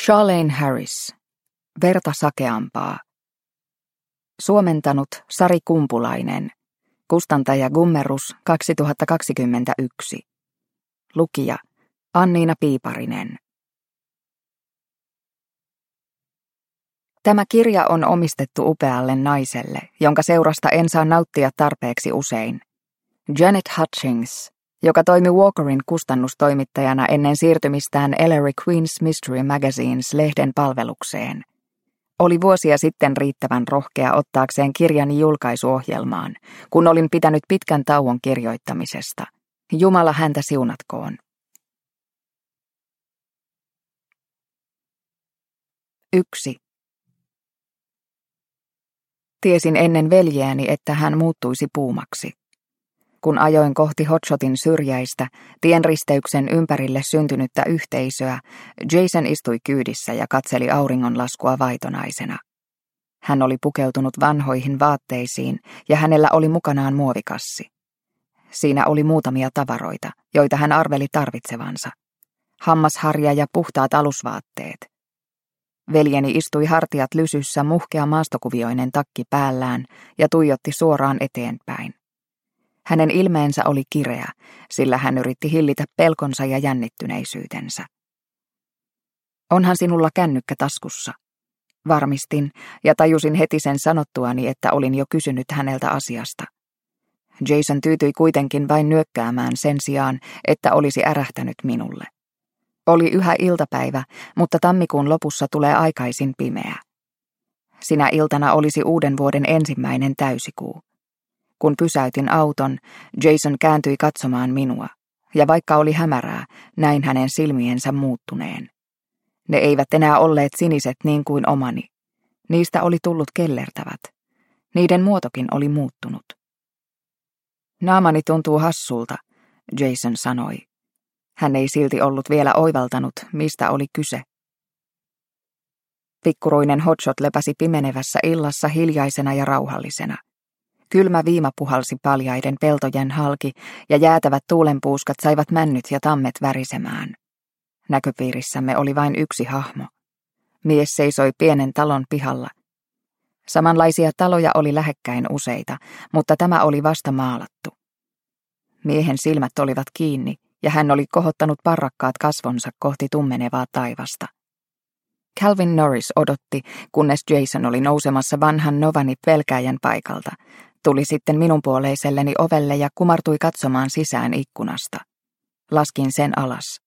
Charlaine Harris. Verta sakeampaa. Suomentanut Sari Kumpulainen. Kustantaja Gummerus 2021. Lukija Anniina Piiparinen. Tämä kirja on omistettu upealle naiselle, jonka seurasta en saa nauttia tarpeeksi usein. Janet Hutchings, joka toimi Walkerin kustannustoimittajana ennen siirtymistään Ellery Queen's Mystery Magazines-lehden palvelukseen, oli vuosia sitten riittävän rohkea ottaakseen kirjani julkaisuohjelmaan, kun olin pitänyt pitkän tauon kirjoittamisesta. Jumala häntä siunatkoon. 1. Tiesin ennen veljeäni, että hän muuttuisi puumaksi. Kun ajoin kohti Hotshotin syrjäistä, tienristeyksen ympärille syntynyttä yhteisöä, Jason istui kyydissä ja katseli auringonlaskua vaitonaisena. Hän oli pukeutunut vanhoihin vaatteisiin ja hänellä oli mukanaan muovikassi. Siinä oli muutamia tavaroita, joita hän arveli tarvitsevansa. Hammasharja ja puhtaat alusvaatteet. Veljeni istui hartiat lysyssä, muhkea maastokuvioinen takki päällään ja tuijotti suoraan eteenpäin. Hänen ilmeensä oli kireä, sillä hän yritti hillitä pelkonsa ja jännittyneisyytensä. Onhan sinulla kännykkä taskussa? Varmistin ja tajusin heti sen sanottuani, että olin jo kysynyt häneltä asiasta. Jason tyytyi kuitenkin vain nyökkäämään sen sijaan, että olisi ärähtänyt minulle. Oli yhä iltapäivä, mutta tammikuun lopussa tulee aikaisin pimeä. Sinä iltana olisi uuden vuoden ensimmäinen täysikuu. Kun pysäytin auton, Jason kääntyi katsomaan minua, ja vaikka oli hämärää, näin hänen silmiensä muuttuneen. Ne eivät enää olleet siniset niin kuin omani. Niistä oli tullut kellertävät. Niiden muotokin oli muuttunut. Naamani tuntuu hassulta, Jason sanoi. Hän ei silti ollut vielä oivaltanut, mistä oli kyse. Pikkuruinen Hotshot lepäsi pimenevässä illassa hiljaisena ja rauhallisena. Kylmä viima puhalsi paljaiden peltojen halki ja jäätävät tuulenpuuskat saivat männyt ja tammet värisemään. Näköpiirissämme oli vain yksi hahmo. Mies seisoi pienen talon pihalla. Samanlaisia taloja oli lähekkäin useita, mutta tämä oli vasta maalattu. Miehen silmät olivat kiinni ja hän oli kohottanut parrakkaat kasvonsa kohti tummenevaa taivasta. Calvin Norris odotti, kunnes Jason oli nousemassa vanhan Novani pelkääjän paikalta. Tuli sitten minun puoleiselleni ovelle ja kumartui katsomaan sisään ikkunasta. Laskin sen alas.